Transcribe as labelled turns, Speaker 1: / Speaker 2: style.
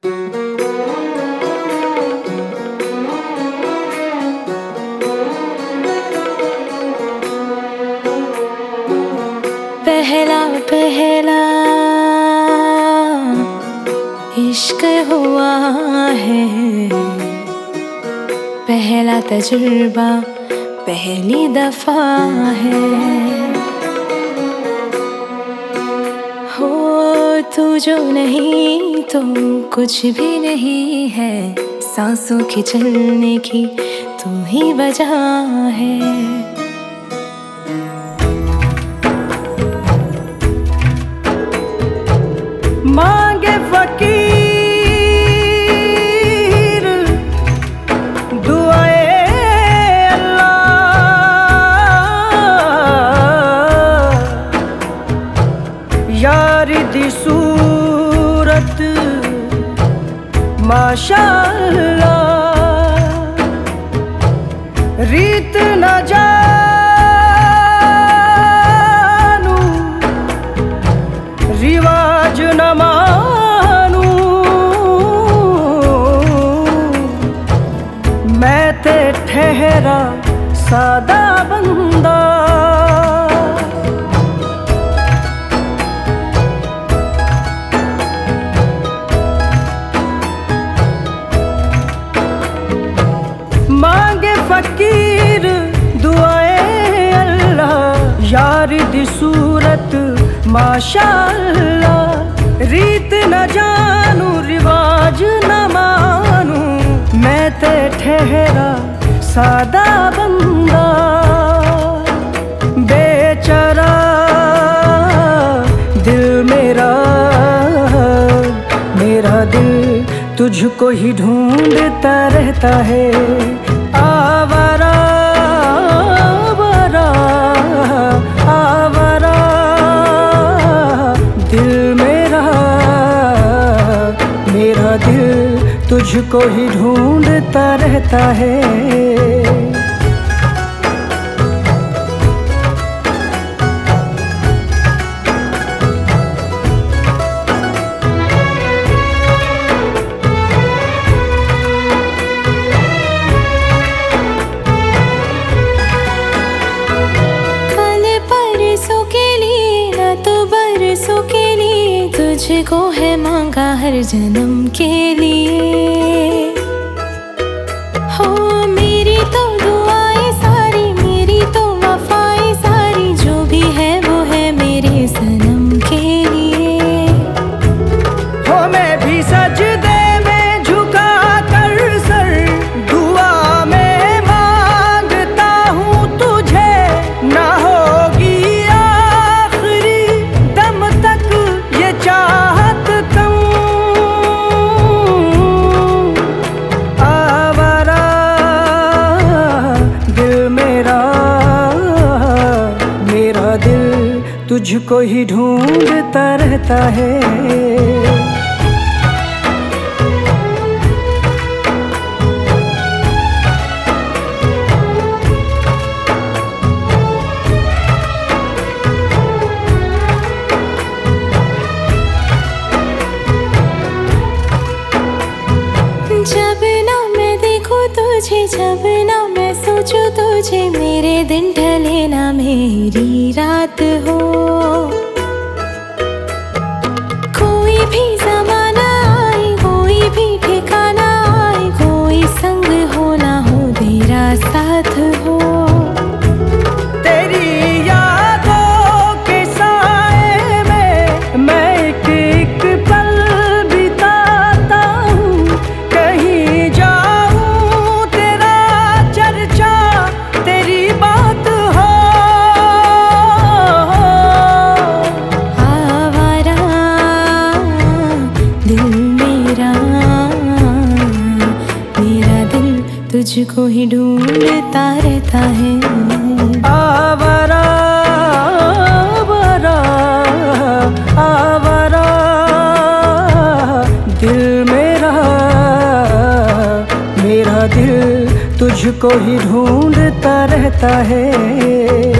Speaker 1: पहला पहला इश्क हुआ है, पहला तजुर्बा पहली दफा है। हो तू जो नहीं तो कुछ भी नहीं है, सांसों के चलने की तू ही वजह है।
Speaker 2: मांगे फकीर दुआए अल्लाह, यारी दी सूरत माशाअल्लाह, रीत न जानू रिवाज न मानू, मैं ते ठहरा सादा बंदा। मांगे फकीर दुआए अल्लाह, यारी दी सूरत माशाअल्लाह, रीत न जानू रिवाज न मानू, मैं ते ठहरा सादा बंदा। बेचारा दिल मेरा, मेरा दिल तुझको ही ढूंढता रहता है। आवारा आवारा आवारा दिल मेरा, मेरा दिल तुझको ही ढूंढता रहता है।
Speaker 1: तुझको है मांगा हर जन्म के लिए, हो मेरी तो दुआएं सारी, मेरी तो वफाएं सारी, जो भी है वो है मेरे सनम के लिए।
Speaker 2: हो मैं भी सजदे में झुका कर सर, दुआ में मांगता हूँ तुझे, ना होगी आखिरी दम तक ये चाहत कम। आवारा दिल मेरा, मेरा दिल तुझको ही ढूंढता रहता है।
Speaker 1: जब ना मैं देखूं तुझे, जब ना मैं सोचूं तुझे, मेरे दिन ढले ना मेरी रात हो। कोई भी ज़माना आए, कोई भी ठिकाना आए, कोई संग हो ना हो तेरा साथ हो।
Speaker 2: तेरी यादों के साए में मैं एक एक पल बिताता हूँ, कहीं जाऊँ तेरा चर्चा तेरी बात हो।
Speaker 1: आवारा दिल मेरा, मेरा दिल तुझको ही ढूंढता रहता है।
Speaker 2: आवारा आवारा आवारा दिल मेरा, मेरा दिल तुझको ही ढूंढता रहता है।